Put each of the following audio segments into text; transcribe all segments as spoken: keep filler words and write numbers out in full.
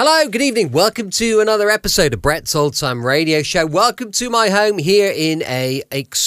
Hello, good evening. Welcome to another episode of Brett's Old Time Radio Show. Welcome to my home here in a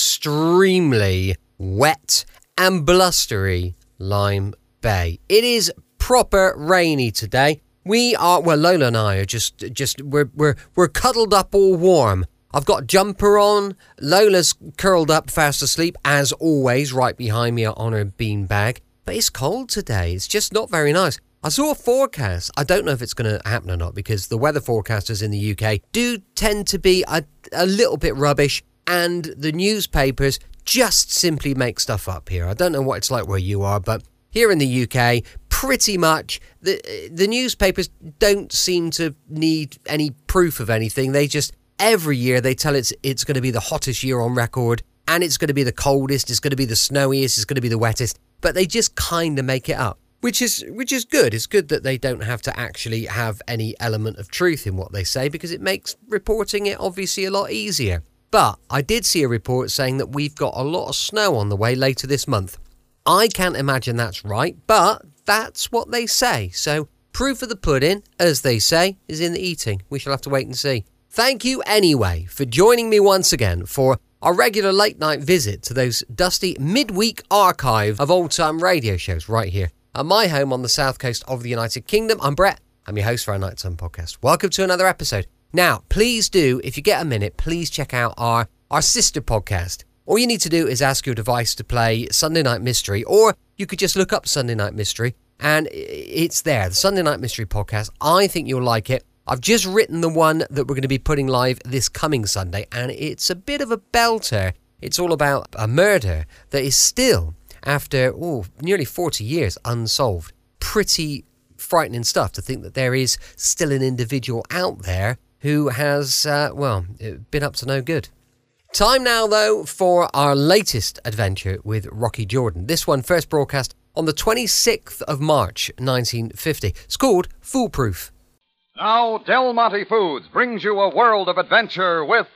extremely wet and blustery Lyme Bay. It is proper rainy today. We are, well, Lola and I are just, just we're, we're, we're cuddled up all warm. I've got jumper on. Lola's curled up fast asleep, as always, right behind me on her beanbag. But it's cold today. It's just not very nice. I saw a forecast. I don't know if it's going to happen or not because the weather forecasters in the U K do tend to be a, a little bit rubbish, and the newspapers just simply make stuff up here. I don't know what it's like where you are, but here in the U K, pretty much the the newspapers don't seem to need any proof of anything. They just, every year they tell it's it's going to be the hottest year on record, and it's going to be the coldest, it's going to be the snowiest, it's going to be the wettest, but they just kind of make it up. Which is which is good. It's good that they don't have to actually have any element of truth in what they say, because it makes reporting it obviously a lot easier. But I did see a report saying that we've got a lot of snow on the way later this month. I can't imagine that's right, but that's what they say. So proof of the pudding, as they say, is in the eating. We shall have to wait and see. Thank you anyway for joining me once again for our regular late night visit to those dusty midweek archive of old time radio shows right here at my home on the south coast of the United Kingdom. I'm Brett. I'm your host for our Nighttime podcast. Welcome to another episode. Now, please do, if you get a minute, please check out our, our sister podcast. All you need to do is ask your device to play Sunday Night Mystery, or you could just look up Sunday Night Mystery, and it's there, the Sunday Night Mystery podcast. I think you'll like it. I've just written the one that we're going to be putting live this coming Sunday, and it's a bit of a belter. It's all about a murder that is still, after oh, nearly forty years, unsolved. Pretty frightening stuff to think that there is still an individual out there who has, uh, well, been up to no good. Time now, though, for our latest adventure with Rocky Jordan. This one first broadcast on the twenty-sixth of March, nineteen fifty. It's called Foolproof. Now, Del Monte Foods brings you a world of adventure with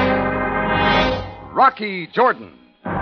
Rocky Jordan.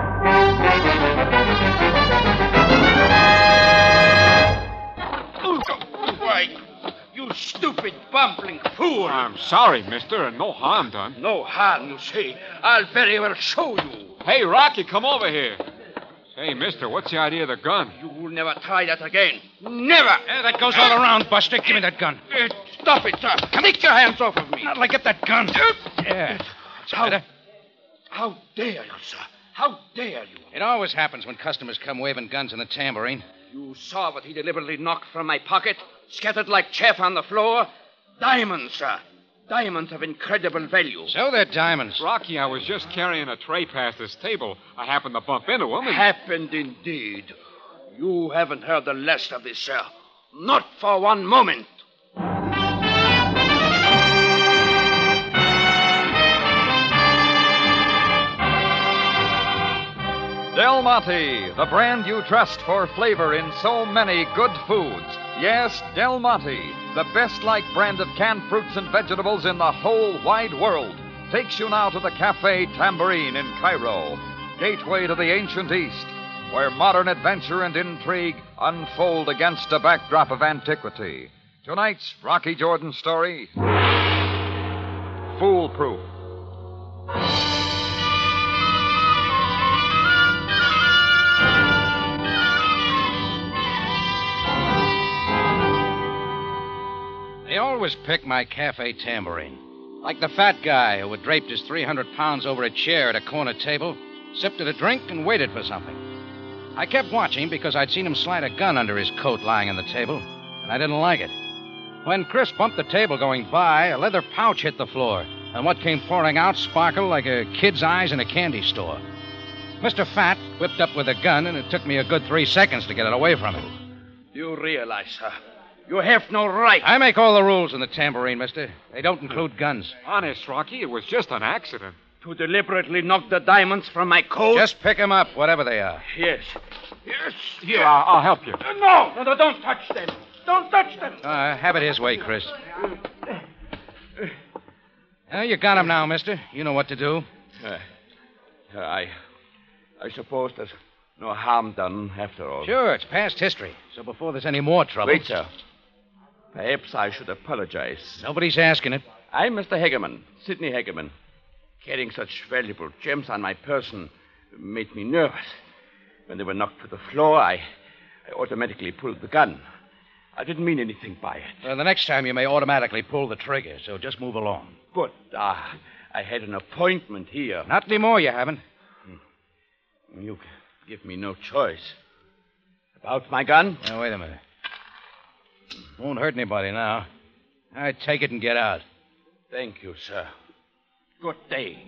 Why, you stupid, bumbling fool. I'm sorry, mister, and no harm done. No harm, you say. I'll very well show you. Hey, Rocky, come over here. Say, mister, what's the idea of the gun? You'll never try that again. Never. Yeah, that goes all around, Buster. Give me that gun. Uh, stop it, sir. Take your hands off of me. Not like get that gun. Yeah. That's How, better. how dare you, sir? How dare you? It always happens when customers come waving guns in the tambourine. You saw what he deliberately knocked from my pocket, scattered like chaff on the floor. Diamonds, sir. Diamonds of incredible value. So they're diamonds. Rocky, I was just carrying a tray past this table. I happened to bump into him and... Happened indeed. You haven't heard the last of this, sir. Not for one moment. Del Monte, the brand you trust for flavor in so many good foods. Yes, Del Monte, the best-liked brand of canned fruits and vegetables in the whole wide world, takes you now to the Cafe Tambourine in Cairo, gateway to the ancient East, where modern adventure and intrigue unfold against a backdrop of antiquity. Tonight's Rocky Jordan story, Foolproof. They always pick my cafe tambourine. Like the fat guy who had draped his three hundred pounds over a chair at a corner table, sipped at a drink, and waited for something. I kept watching because I'd seen him slide a gun under his coat lying on the table, and I didn't like it. When Chris bumped the table going by, a leather pouch hit the floor, and what came pouring out sparkled like a kid's eyes in a candy store. Mister Fat whipped up with a gun, and it took me a good three seconds to get it away from him. You realize, sir, you have no right. I make all the rules in the tambourine, mister. They don't include guns. Honest, Rocky, it was just an accident. To deliberately knock the diamonds from my coat? Just pick them up, whatever they are. Yes. Yes. Here, I'll, I'll help you. Uh, no, no, no, don't touch them. Don't touch them. Uh, have it his way, Chris. Uh, you got him now, mister. You know what to do. Uh, I, I suppose there's no harm done after all. Sure, it's past history. So before there's any more trouble... Wait, sir. Perhaps I should apologize. Nobody's asking it. I'm Mister Hagerman, Sidney Hagerman. Carrying such valuable gems on my person made me nervous. When they were knocked to the floor, I, I automatically pulled the gun. I didn't mean anything by it. Well, the next time you may automatically pull the trigger, so just move along. But, ah, I had an appointment here. Not anymore, you haven't. You give me no choice. About my gun? Now, wait a minute. Won't hurt anybody now. All right, take it and get out. Thank you, sir. Good day.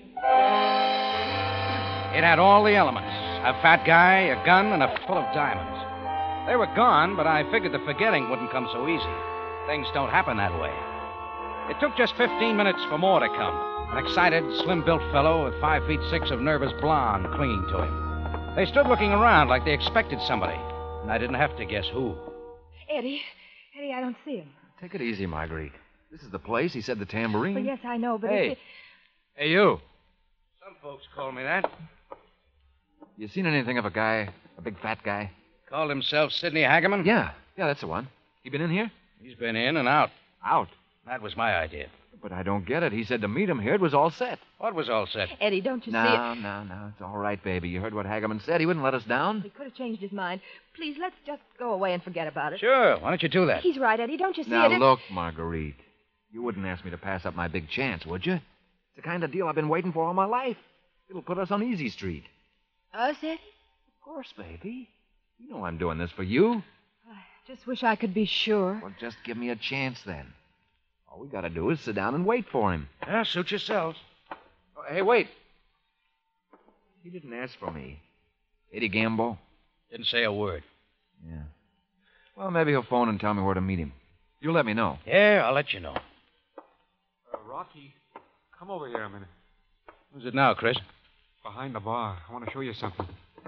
It had all the elements. A fat guy, a gun, and a full of diamonds. They were gone, but I figured the forgetting wouldn't come so easy. Things don't happen that way. It took just fifteen minutes for more to come. An excited, slim-built fellow with five feet six of nervous blonde clinging to him. They stood looking around like they expected somebody, and I didn't have to guess who. Eddie. Eddie, I don't see him. Take it easy, Marguerite. This is the place. He said the tambourine. Well, yes, I know, but... Hey. It... Hey, you. Some folks call me that. You seen anything of a guy, a big fat guy? Called himself Sidney Hagerman? Yeah. Yeah, that's the one. He been in here? He's been in and out. Out? That was my idea. But I don't get it. He said to meet him here. It was all set. What was all set? Eddie, don't you no, see it? No, no, no. It's all right, baby. You heard what Hagerman said. He wouldn't let us down. He could have changed his mind. Please, let's just go away and forget about it. Sure. Why don't you do that? He's right, Eddie. Don't you see now, it? Now, look, Marguerite. You wouldn't ask me to pass up my big chance, would you? It's the kind of deal I've been waiting for all my life. It'll put us on Easy Street. Us, Eddie? Of course, baby. You know I'm doing this for you. I just wish I could be sure. Well, just give me a chance, then. All we gotta do is sit down and wait for him. Yeah, suit yourselves. Oh, hey, wait. He didn't ask for me. Eddie Gamble? Didn't say a word. Yeah. Well, maybe he'll phone and tell me where to meet him. You let me know. Yeah, I'll let you know. Uh, Rocky, come over here a minute. Who's it now, Chris? Behind the bar. I want to show you something.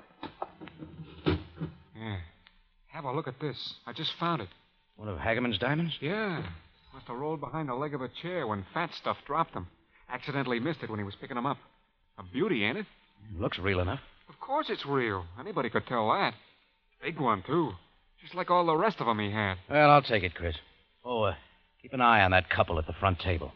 Yeah. Have a look at this. I just found it. One of Hagerman's diamonds? Yeah. Must have rolled behind the leg of a chair when Fat Stuff dropped them. Accidentally missed it when he was picking them up. A beauty, ain't it? Looks real enough. Of course it's real. Anybody could tell that. Big one, too. Just like all the rest of them he had. Well, I'll take it, Chris. Oh, uh, keep an eye on that couple at the front table.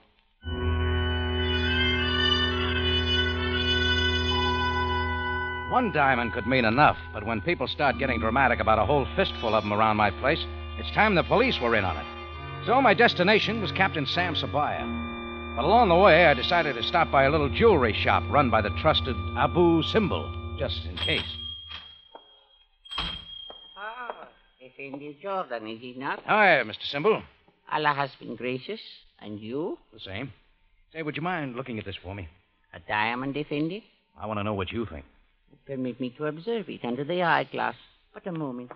One diamond could mean enough, but when people start getting dramatic about a whole fistful of them around my place, it's time the police were in on it. So my destination was Captain Sam Sabaya. But along the way, I decided to stop by a little jewelry shop run by the trusted Abu Simbel, just in case. Ah, Effendi Jordan, is he not? Hi, Mister Simbel. Allah has been gracious. And you? The same. Say, would you mind looking at this for me? A diamond, Effendi? I want to know what you think. Permit me to observe it under the eyeglass. But a moment.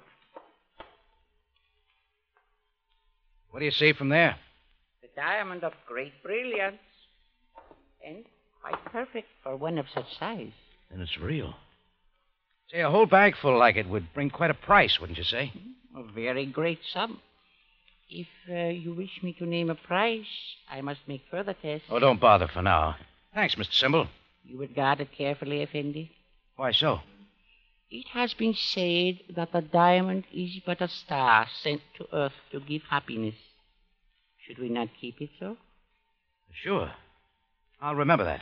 What do you see from there? The diamond of great brilliance. And quite perfect for one of such size. Then it's real. Say, a whole bag full like it would bring quite a price, wouldn't you say? A very great sum. If uh, you wish me to name a price, I must make further tests. Oh, don't bother for now. Thanks, Mister Simbel. You would guard it carefully, Effendi? Why so? It has been said that the diamond is but a star sent to Earth to give happiness. Should we not keep it so? Sure. I'll remember that.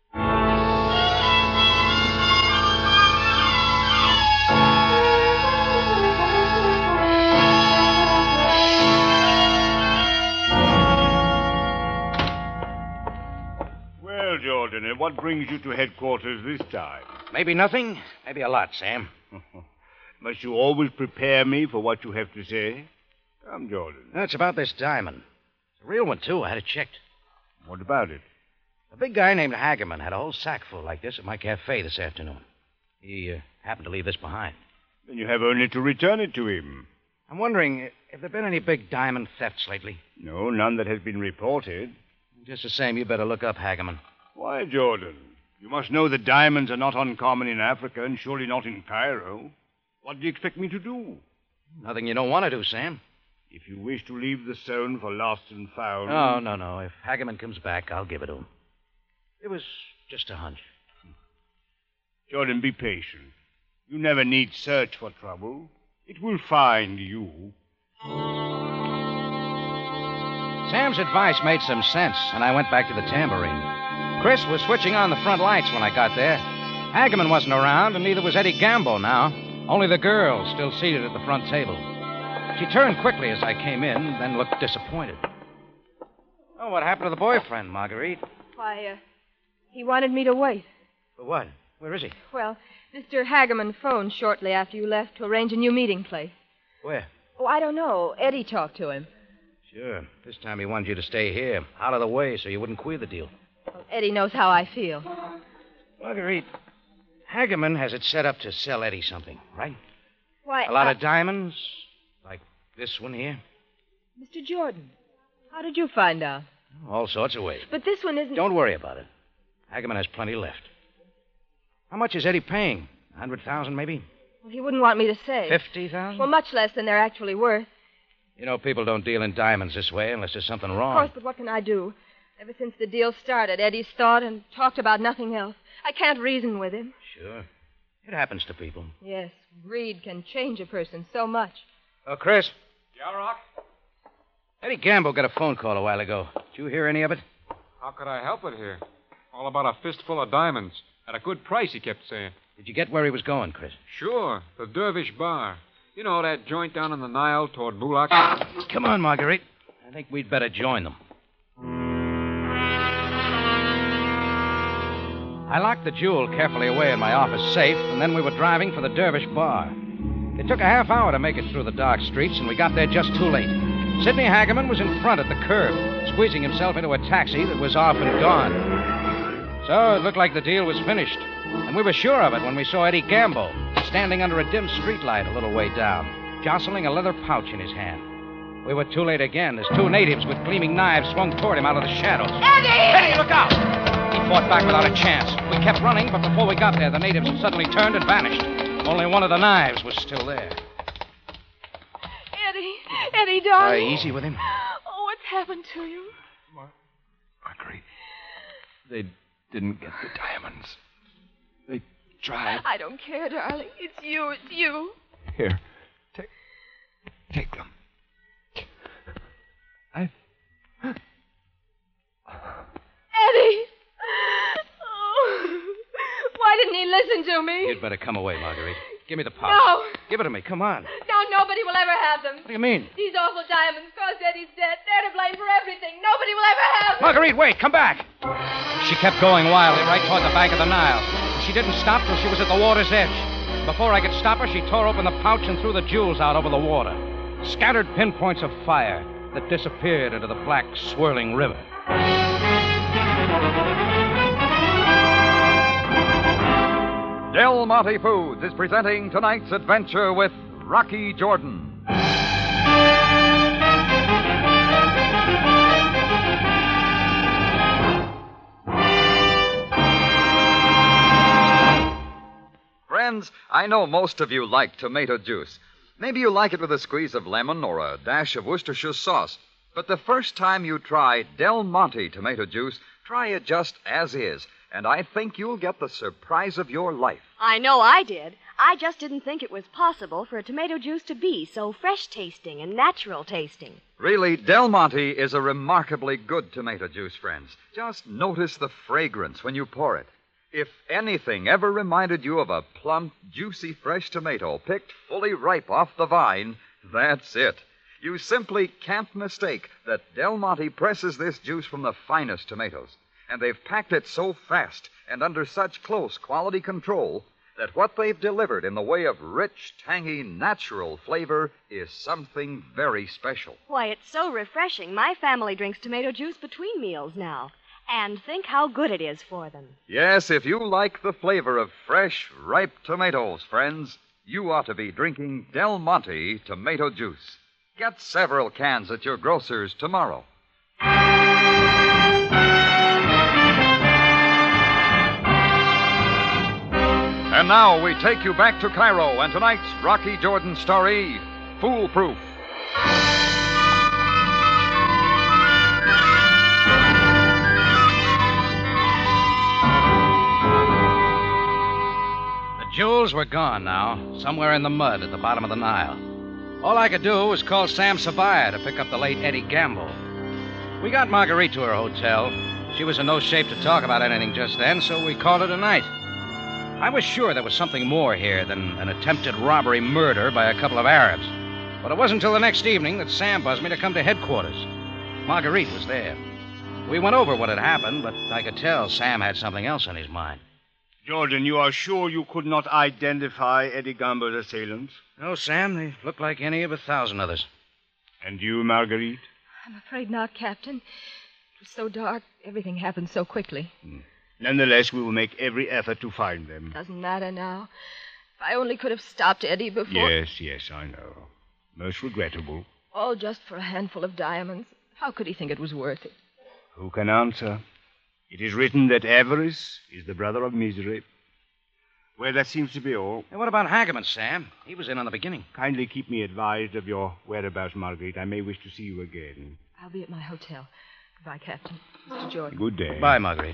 Well, Jordan, and what brings you to headquarters this time? Maybe nothing, maybe a lot, Sam. Must you always prepare me for what you have to say? Come, Jordan. That's about this diamond. It's a real one, too. I had it checked. What about it? A big guy named Hagerman had a whole sack full like this at my cafe this afternoon. He uh, happened to leave this behind. Then you have only to return it to him. I'm wondering, have there been any big diamond thefts lately? No, none that has been reported. Just the same, you better look up Hagerman. Why, Jordan? You must know that diamonds are not uncommon in Africa and surely not in Cairo. What do you expect me to do? Nothing you don't want to do, Sam. If you wish to leave the stone for lost and found... No, no, no. If Hagerman comes back, I'll give it to him. It was just a hunch. Jordan, be patient. You never need search for trouble. It will find you. Sam's advice made some sense, and I went back to the tambourine. Chris was switching on the front lights when I got there. Hageman wasn't around, and neither was Eddie Gamble now. Only the girl still seated at the front table. She turned quickly as I came in, then looked disappointed. Oh, what happened to the boyfriend, Marguerite? Why, uh, he wanted me to wait. For what? Where is he? Well, Mister Hageman phoned shortly after you left to arrange a new meeting place. Where? Oh, I don't know. Eddie talked to him. Sure. This time he wanted you to stay here, out of the way, so you wouldn't queer the deal. Well, Eddie knows how I feel. Marguerite, Hageman has it set up to sell Eddie something, right? Why, A lot uh, of diamonds, like this one here. Mister Jordan, how did you find out? All sorts of ways. But this one isn't... Don't worry about it. Hageman has plenty left. How much is Eddie paying? A hundred thousand, maybe? Well, he wouldn't want me to say. Fifty thousand? Well, much less than they're actually worth. You know, people don't deal in diamonds this way unless there's something wrong. Of course, but what can I do? Ever since the deal started, Eddie's thought and talked about nothing else. I can't reason with him. Sure. It happens to people. Yes, greed can change a person so much. Oh, Chris. Yeah, Rock? Eddie Gamble got a phone call a while ago. Did you hear any of it? How could I help it here? All about a fistful of diamonds. At a good price, he kept saying. Did you get where he was going, Chris? Sure, the Dervish Bar. You know that joint down on the Nile toward Bulak? Come on, Marguerite. I think we'd better join them. I locked the jewel carefully away in my office safe, and then we were driving for the Dervish Bar. It took a half hour to make it through the dark streets, and we got there just too late. Sidney Hageman was in front at the curb, squeezing himself into a taxi that was off and gone. So it looked like the deal was finished, and we were sure of it when we saw Eddie Gamble standing under a dim streetlight a little way down, jostling a leather pouch in his hand. We were too late again as two natives with gleaming knives swung toward him out of the shadows. Eddie! Eddie, look out! He fought back without a chance. We kept running, but before we got there, the natives had suddenly turned and vanished. Only one of the knives was still there. Eddie! Eddie, Uh, darling. easy with him. Oh, what's happened to you? Marguerite, they didn't get the diamonds. They tried. I don't care, darling. It's you. It's you. Here, take, take them. I... Eddie! Oh. Why didn't he listen to me? You'd better come away, Marguerite. Give me the pouch. No. Give it to me. Come on. No, nobody will ever have them. What do you mean? These awful diamonds caused Eddie's death. They're to blame for everything. Nobody will ever have them. Marguerite, wait. Come back. She kept going wildly right toward the bank of the Nile. She didn't stop till she was at the water's edge. Before I could stop her, she tore open the pouch and threw the jewels out over the water. Scattered pinpoints of fire that disappeared into the black, swirling river. Del Monte Foods is presenting tonight's adventure with Rocky Jordan. Friends, I know most of you like tomato juice. Maybe you like it with a squeeze of lemon or a dash of Worcestershire sauce. But the first time you try Del Monte tomato juice, try it just as is. And I think you'll get the surprise of your life. I know I did. I just didn't think it was possible for a tomato juice to be so fresh-tasting and natural-tasting. Really, Del Monte is a remarkably good tomato juice, friends. Just notice the fragrance when you pour it. If anything ever reminded you of a plump, juicy, fresh tomato picked fully ripe off the vine, that's it. You simply can't mistake that Del Monte presses this juice from the finest tomatoes. And they've packed it so fast and under such close quality control that what they've delivered in the way of rich, tangy, natural flavor is something very special. Why, it's so refreshing. My family drinks tomato juice between meals now. And think how good it is for them. Yes, if you like the flavor of fresh, ripe tomatoes, friends, you ought to be drinking Del Monte tomato juice. Get several cans at your grocer's tomorrow. And now we take you back to Cairo and tonight's Rocky Jordan story, Foolproof. The jewels were gone now, somewhere in the mud at the bottom of the Nile. All I could do was call Sam Sabaya to pick up the late Eddie Gamble. We got Marguerite to her hotel. She was in no shape to talk about anything just then, so we called it a night. I was sure there was something more here than an attempted robbery murder by a couple of Arabs. But it wasn't until the next evening that Sam buzzed me to come to headquarters. Marguerite was there. We went over what had happened, but I could tell Sam had something else on his mind. Jordan, you are sure you could not identify Eddie Gambo's assailants? No, Sam, they looked like any of a thousand others. And you, Marguerite? I'm afraid not, Captain. It was so dark. Everything happened so quickly. Hmm. Nonetheless, we will make every effort to find them. Doesn't matter now. If I only could have stopped Eddie before... Yes, yes, I know. Most regrettable. All just for a handful of diamonds. How could he think it was worth it? Who can answer? It is written that avarice is the brother of misery. Well, that seems to be all. And what about Hageman, Sam? He was in on the beginning. Kindly keep me advised of your whereabouts, Marguerite. I may wish to see you again. I'll be at my hotel. Goodbye, Captain. Mister Jordan. Good day. Bye, Marguerite.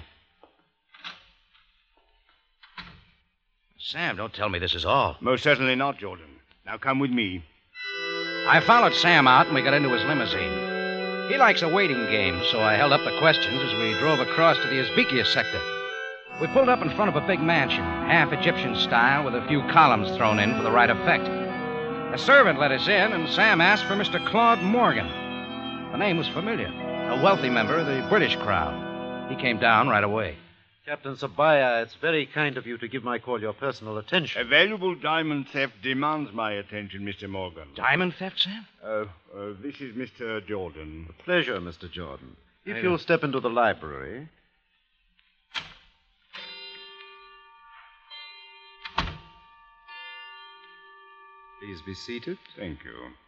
Sam, don't tell me this is all. Most certainly not, Jordan. Now come with me. I followed Sam out, and we got into his limousine. He likes a waiting game, so I held up the questions as we drove across to the Uzbekia sector. We pulled up in front of a big mansion, half Egyptian style, with a few columns thrown in for the right effect. A servant let us in, and Sam asked for Mister Claude Morgan. The name was familiar, a wealthy member of the British crowd. He came down right away. Captain Sabaya, it's very kind of you to give my call your personal attention. A valuable diamond theft demands my attention, Mister Morgan. Diamond theft, Sam? Uh, uh, this is Mister Jordan. A pleasure, Mister Jordan. If I you'll know. step into the library. Please be seated. Thank you.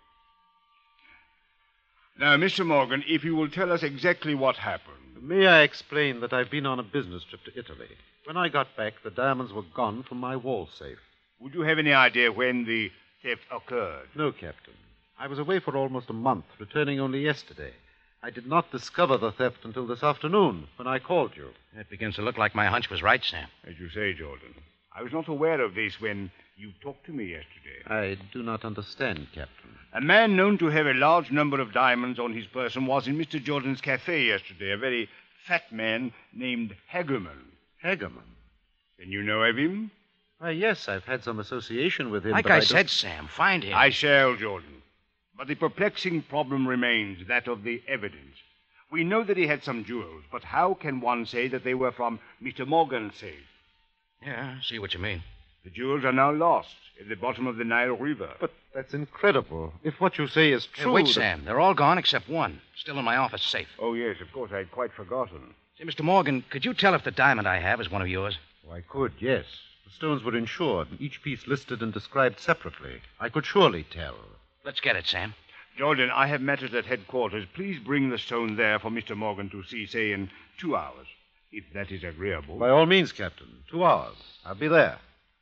Now, Mister Morgan, if you will tell us exactly what happened. May I explain that I've been on a business trip to Italy. When I got back, the diamonds were gone from my wall safe. Would you have any idea when the theft occurred? No, Captain. I was away for almost a month, returning only yesterday. I did not discover the theft until this afternoon, when I called you. It begins to look like my hunch was right, Sam. As you say, Jordan. I was not aware of this when you talked to me yesterday. I do not understand, Captain. A man known to have a large number of diamonds on his person was in Mister Jordan's cafe yesterday, a very fat man named Hagerman. Hagerman? Then you know of him? Why, yes, I've had some association with him. Like but I, I said, Sam, find him. I shall, Jordan. But the perplexing problem remains, that of the evidence. We know that he had some jewels, but how can one say that they were from Mister Morgan's safe? Yeah, I see what you mean. The jewels are now lost at the bottom of the Nile River. But that's incredible. If what you say is Hey, true... wait, that- Sam. They're all gone except one. Still in my office safe. Oh, yes, of course. I'd quite forgotten. Say, Mister Morgan, could you tell if the diamond I have is one of yours? Oh, I could, yes. The stones were insured, each piece listed and described separately. I could surely tell. Let's get it, Sam. Jordan, I have matters at headquarters. Please bring the stone there for Mister Morgan to see, say, in two hours, if that is agreeable. By all means, Captain. Two hours. I'll be there.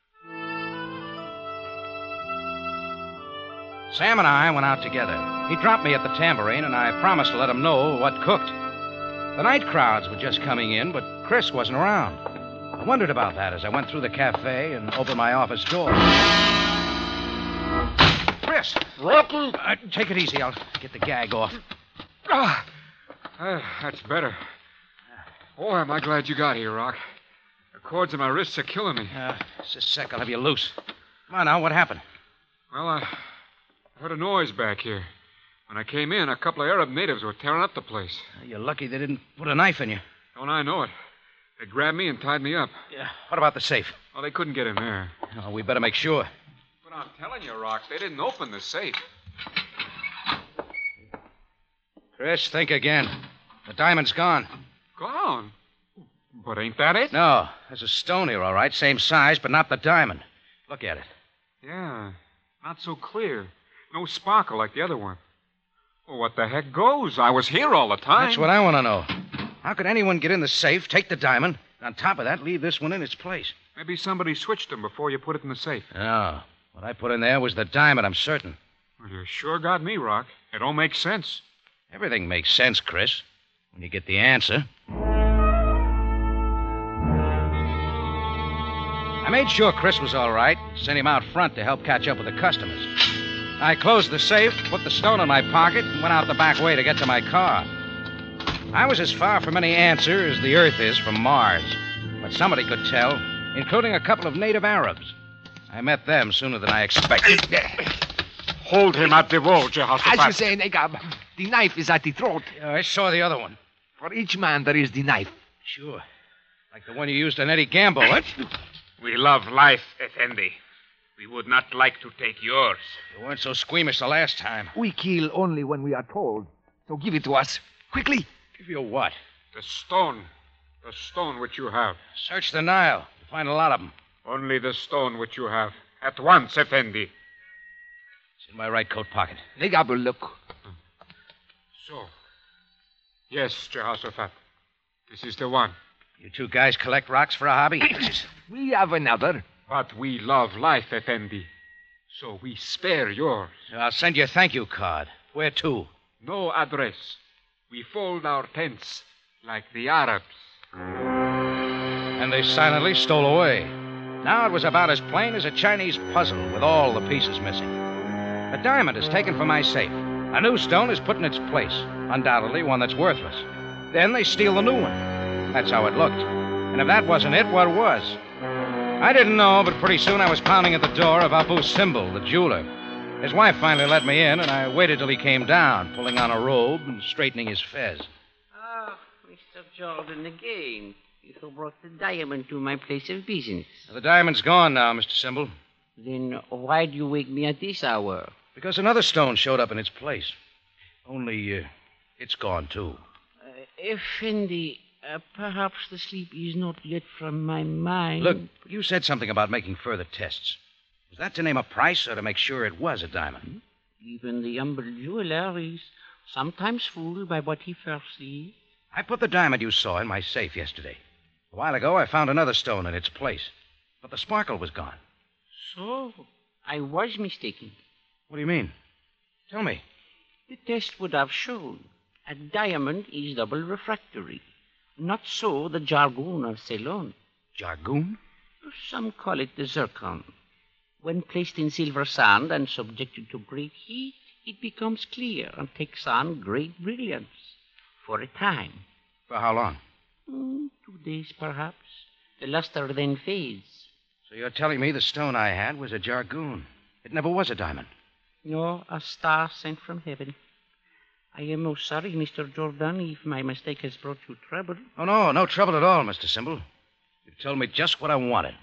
Sam and I went out together. He dropped me at the tambourine, and I promised to let him know what cooked. The night crowds were just coming in, but Chris wasn't around. I wondered about that as I went through the cafe and opened my office door. Chris! Rocky! Uh, take it easy. I'll get the gag off. Ah, uh, that's better. Boy, am I glad you got here, Rock. The cords in my wrists are killing me. Uh, just a sec. I'll have you loose. Come on now. What happened? Well, I heard a noise back here. When I came in, a couple of Arab natives were tearing up the place. You're lucky they didn't put a knife in you. Don't I know it? They grabbed me and tied me up. Yeah. What about the safe? Well, they couldn't get in there. Oh, we better make sure. But I'm telling you, Rock, they didn't open the safe. Chris, think again. The diamond's gone. Gone? But ain't that it? No. There's a stone here, all right. Same size, but not the diamond. Look at it. Yeah, not so clear. No sparkle like the other one. Well, what the heck goes? I was here all the time. That's what I want to know. How could anyone get in the safe, take the diamond, and on top of that, leave this one in its place? Maybe somebody switched them before you put it in the safe. No. What I put in there was the diamond, I'm certain. Well, you sure got me, Rock. It all makes sense. Everything makes sense, Chris, when you get the answer. I made sure Chris was all right, sent him out front to help catch up with the customers. I closed the safe, put the stone in my pocket, and went out the back way to get to my car. I was as far from any answer as the Earth is from Mars. But somebody could tell, including a couple of native Arabs. I met them sooner than I expected. Hold him at the wall, Jehoshaphat. As you say, Negab, the knife is at the throat. Yeah, I saw the other one. For each man, there is the knife. Sure. Like the one you used on Eddie Gamble, what? We love life, Effendi. We would not like to take yours. You weren't so squeamish the last time. We kill only when we are told. So give it to us. Quickly. Give you what? The stone. The stone which you have. Search the Nile. You'll find a lot of them. Only the stone which you have. At once, Effendi. It's in my right coat pocket. Negab will look. So. Yes, Jehoshaphat. This is the one. You two guys collect rocks for a hobby? We have another. But we love life, Effendi. So we spare yours. I'll send you a thank you card. Where to? No address. We fold our tents like the Arabs. And they silently stole away. Now it was about as plain as a Chinese puzzle with all the pieces missing. A diamond is taken from my safe. A new stone is put in its place. Undoubtedly one that's worthless. Then they steal the new one. That's how it looked. And if that wasn't it, what was? I didn't know, but pretty soon I was pounding at the door of Abu Simbel, the jeweler. His wife finally let me in, and I waited till he came down, pulling on a robe and straightening his fez. Ah, Mister Jordan again. You have brought the diamond to my place of business. The diamond's gone now, Mister Simbel. Then why do you wake me at this hour? Because another stone showed up in its place. Only, uh, it's gone, too. Uh, Effendi, uh, perhaps the sleep is not yet from my mind. Look, you said something about making further tests. Was that to name a price or to make sure it was a diamond? Even the humble jeweler is sometimes fooled by what he first sees. I put the diamond you saw in my safe yesterday. A while ago, I found another stone in its place. But the sparkle was gone. So, I was mistaken. What do you mean? Tell me. The test would have shown a diamond is double refractory. Not so the jargon of Ceylon. Jargon? Some call it the zircon. When placed in silver sand and subjected to great heat, it becomes clear and takes on great brilliance. For a time. For how long? Mm, two days, perhaps. The luster then fades. So you're telling me the stone I had was a jargon. It never was a diamond. No, a star sent from heaven. I am most sorry, Mister Jordan, if my mistake has brought you trouble. Oh, no, no trouble at all, Mister Simbel. You've told me just what I wanted.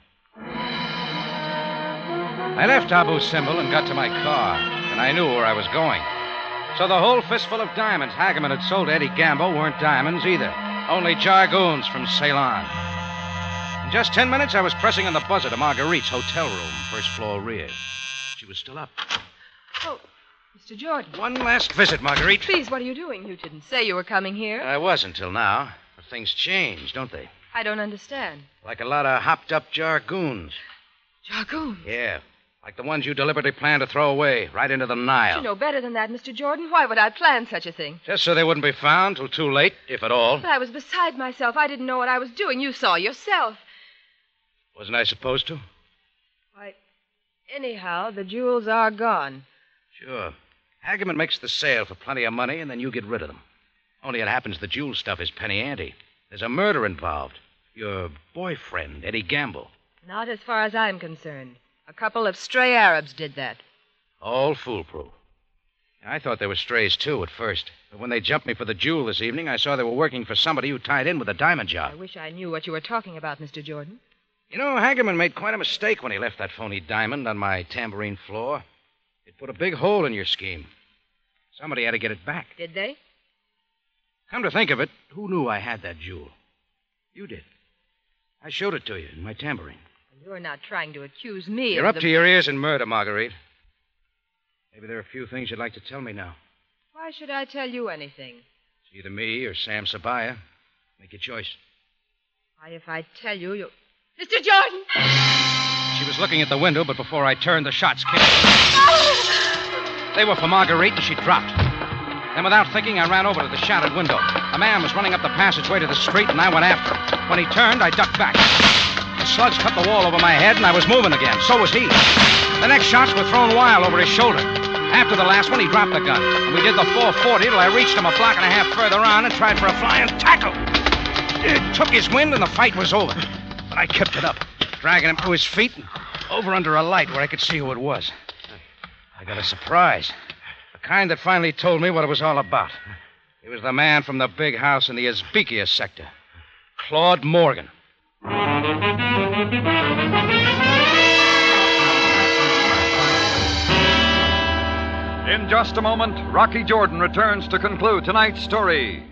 I left Abu Simbel and got to my car, and I knew where I was going. So the whole fistful of diamonds Hageman had sold to Eddie Gamble weren't diamonds either. Only jargoons from Ceylon. In just ten minutes, I was pressing on the buzzer to Marguerite's hotel room, first floor rear. She was still up. Oh, Mister Jordan. One last visit, Marguerite. Please, what are you doing? You didn't say you were coming here. I was until now. But things change, don't they? I don't understand. Like a lot of hopped-up jargoons. Jargoon? Yeah. Like the ones you deliberately planned to throw away, right into the Nile. You know better than that, Mister Jordan. Why would I plan such a thing? Just so they wouldn't be found till too late, if at all. But I was beside myself. I didn't know what I was doing. You saw yourself. Wasn't I supposed to? Why, anyhow, the jewels are gone. Sure. Hageman makes the sale for plenty of money, and then you get rid of them. Only it happens the jewel stuff is penny ante. There's a murder involved. Your boyfriend, Eddie Gamble. Not as far as I'm concerned. A couple of stray Arabs did that. All foolproof. I thought they were strays, too, at first. But when they jumped me for the jewel this evening, I saw they were working for somebody who tied in with the diamond job. I wish I knew what you were talking about, Mister Jordan. You know, Hageman made quite a mistake when he left that phony diamond on my tambourine floor. It put a big hole in your scheme. Somebody had to get it back. Did they? Come to think of it, who knew I had that jewel? You did. I showed it to you in my tambourine. You're not trying to accuse me You're of up the... to your ears in murder, Marguerite. Maybe there are a few things you'd like to tell me now. Why should I tell you anything? It's either me or Sam Sabaya. Make your choice. Why, if I tell you, you... Mister Jordan! She was looking at the window, but before I turned, the shots came. They were for Marguerite, and she dropped. Then, without thinking, I ran over to the shattered window. A man was running up the passageway to the street, and I went after him. When he turned, I ducked back. The slugs cut the wall over my head, and I was moving again. So was he. The next shots were thrown wild over his shoulder. After the last one, he dropped the gun. And we did the four forty till I reached him a block and a half further on and tried for a flying tackle. It took his wind and the fight was over. But I kept it up, dragging him to his feet and over under a light where I could see who it was. I got a surprise. The kind that finally told me what it was all about. He was the man from the big house in the Uzbekia sector. Claude Morgan. In just a moment, Rocky Jordan returns to conclude tonight's story.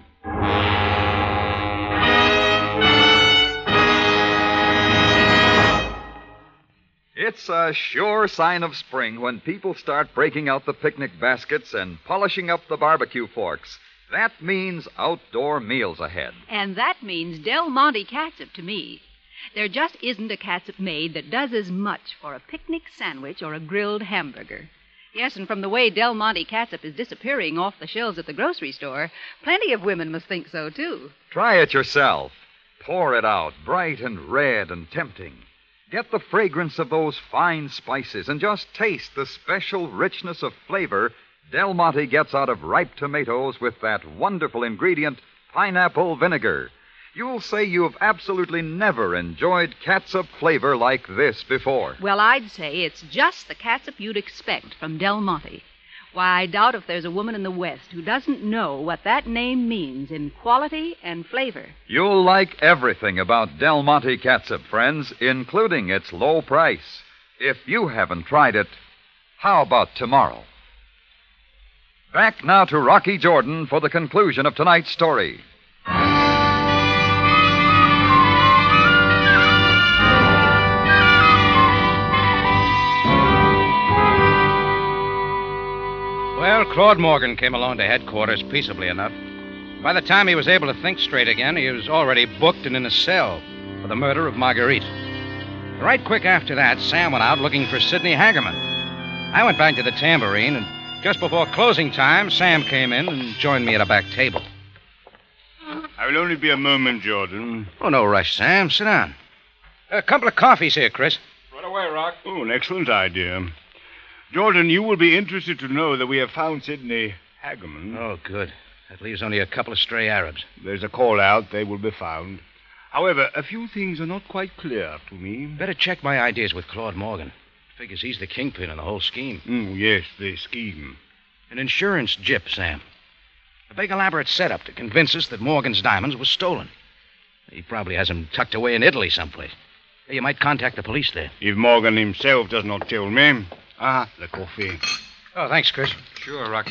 It's a sure sign of spring when people start breaking out the picnic baskets and polishing up the barbecue forks. That means outdoor meals ahead. And that means Del Monte catsup to me. There just isn't a catsup made that does as much for a picnic sandwich or a grilled hamburger. Yes, and from the way Del Monte catsup is disappearing off the shelves at the grocery store, plenty of women must think so, too. Try it yourself. Pour it out, bright and red and tempting. Get the fragrance of those fine spices and just taste the special richness of flavor Del Monte gets out of ripe tomatoes with that wonderful ingredient, pineapple vinegar. You'll say you've absolutely never enjoyed catsup flavor like this before. Well, I'd say it's just the catsup you'd expect from Del Monte. Why, I doubt if there's a woman in the West who doesn't know what that name means in quality and flavor. You'll like everything about Del Monte catsup, friends, including its low price. If you haven't tried it, how about tomorrow? Back now to Rocky Jordan for the conclusion of tonight's story. Well, Claude Morgan came along to headquarters peaceably enough. By the time he was able to think straight again, he was already booked and in a cell for the murder of Marguerite. Right quick after that, Sam went out looking for Sidney Hagerman. I went back to the Tambourine, and just before closing time, Sam came in and joined me at a back table. I will only be a moment, Jordan. Oh, no rush, Sam. Sit down. A couple of coffees here, Chris. Right away, Rock. Oh, an excellent idea. Jordan, you will be interested to know that we have found Sidney Hagerman. Oh, good. That leaves only a couple of stray Arabs. There's a call out. They will be found. However, a few things are not quite clear to me. Better check my ideas with Claude Morgan. Figures he's the kingpin in the whole scheme. Mm, yes, the scheme. An insurance gyp, Sam. A big elaborate setup to convince us that Morgan's diamonds were stolen. He probably has them tucked away in Italy someplace. You might contact the police there. If Morgan himself does not tell me. Ah, the coffee. Oh, thanks, Chris. Sure, Rocky.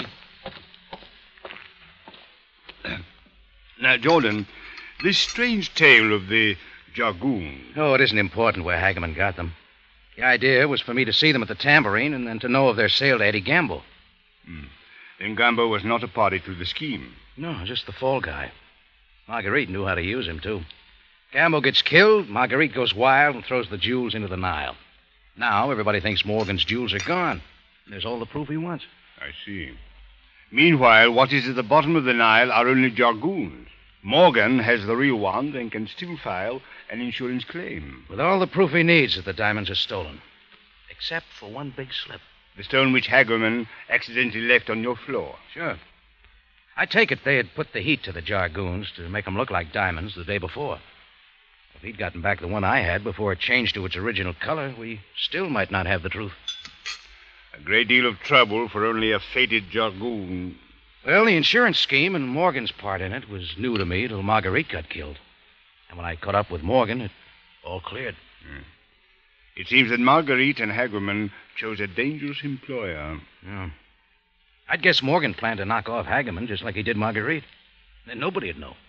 Now, Jordan, this strange tale of the Jargoon. Oh, it isn't important where Hagerman got them. The idea was for me to see them at the Tambourine and then to know of their sale to Eddie Gamble. Hmm. Then Gamble was not a party to the scheme. No, just the fall guy. Marguerite knew how to use him, too. Gamble gets killed, Marguerite goes wild and throws the jewels into the Nile. Now everybody thinks Morgan's jewels are gone. There's all the proof he wants. I see. Meanwhile, what is at the bottom of the Nile are only Jargoons. Morgan has the real ones and can still file an insurance claim. With all the proof he needs that the diamonds are stolen. Except for one big slip. The stone which Hagerman accidentally left on your floor. Sure. I take it they had put the heat to the Jargoons to make them look like diamonds the day before. If he'd gotten back the one I had before it changed to its original color, we still might not have the truth. A great deal of trouble for only a faded Jargoon. Well, the insurance scheme and Morgan's part in it was new to me till Marguerite got killed. And when I caught up with Morgan, it all cleared. Hmm. It seems that Marguerite and Hagerman chose a dangerous employer. Yeah. I'd guess Morgan planned to knock off Hagerman just like he did Marguerite. Then nobody'd know.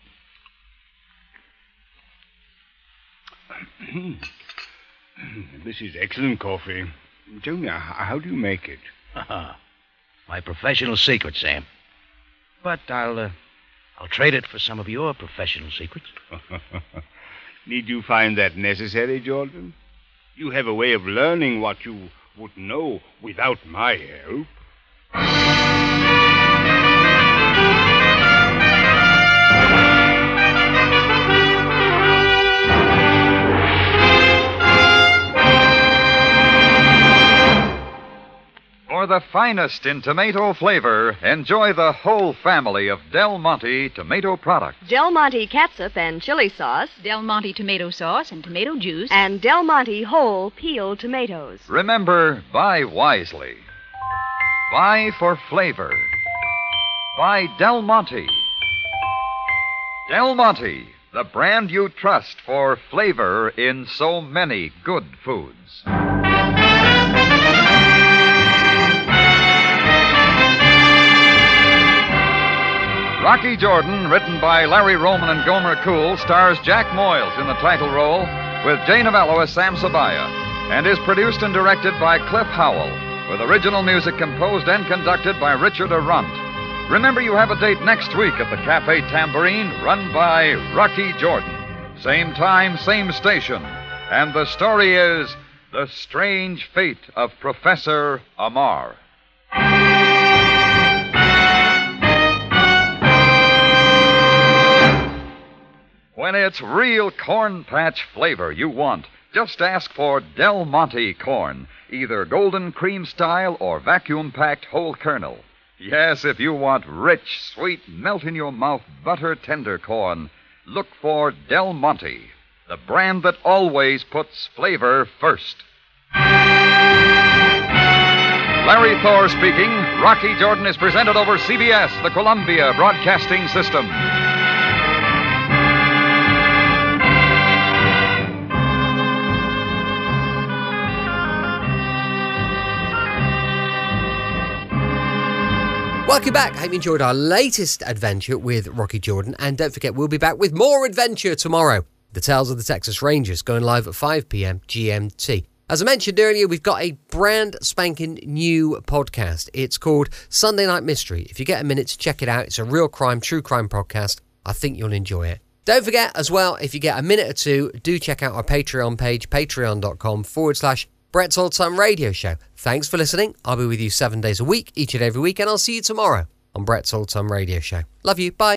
This is excellent coffee. Tell me, how do you make it? My professional secret, Sam. But I'll, uh, I'll trade it for some of your professional secrets. Need you find that necessary, Jordan? You have a way of learning what you would know without my help. For the the finest in tomato flavor, enjoy the whole family of Del Monte tomato products. Del Monte catsup and chili sauce. Del Monte tomato sauce and tomato juice. And Del Monte whole peeled tomatoes. Remember, buy wisely. Buy for flavor. Buy Del Monte. Del Monte, the brand you trust for flavor in so many good foods. Rocky Jordan, written by Larry Roman and Gomer Cool, stars Jack Moyles in the title role with Jay Novello as Sam Sabaya, and is produced and directed by Cliff Howell, with original music composed and conducted by Richard Arant. Remember, you have a date next week at the Cafe Tambourine, run by Rocky Jordan. Same time, same station. And the story is The Strange Fate of Professor Amar. When it's real corn patch flavor you want, just ask for Del Monte corn, either golden cream style or vacuum-packed whole kernel. Yes, if you want rich, sweet, melt-in-your-mouth, butter-tender corn, look for Del Monte, the brand that always puts flavor first. Larry Thor speaking. Rocky Jordan is presented over C B S, the Columbia Broadcasting System. Welcome back. Hope you enjoyed our latest adventure with Rocky Jordan. And don't forget, we'll be back with more adventure tomorrow. The Tales of the Texas Rangers, going live at five p.m. G M T. As I mentioned earlier, we've got a brand spanking new podcast. It's called Sunday Night Mystery. If you get a minute to check it out, it's a real crime, true crime podcast. I think you'll enjoy it. Don't forget as well, if you get a minute or two, do check out our Patreon page, patreon.com forward slash Brett's Old Time Radio Show. Thanks for listening. I'll be with you seven days a week, each and every week, and I'll see you tomorrow on Brett's Old Time Radio Show. Love you. Bye.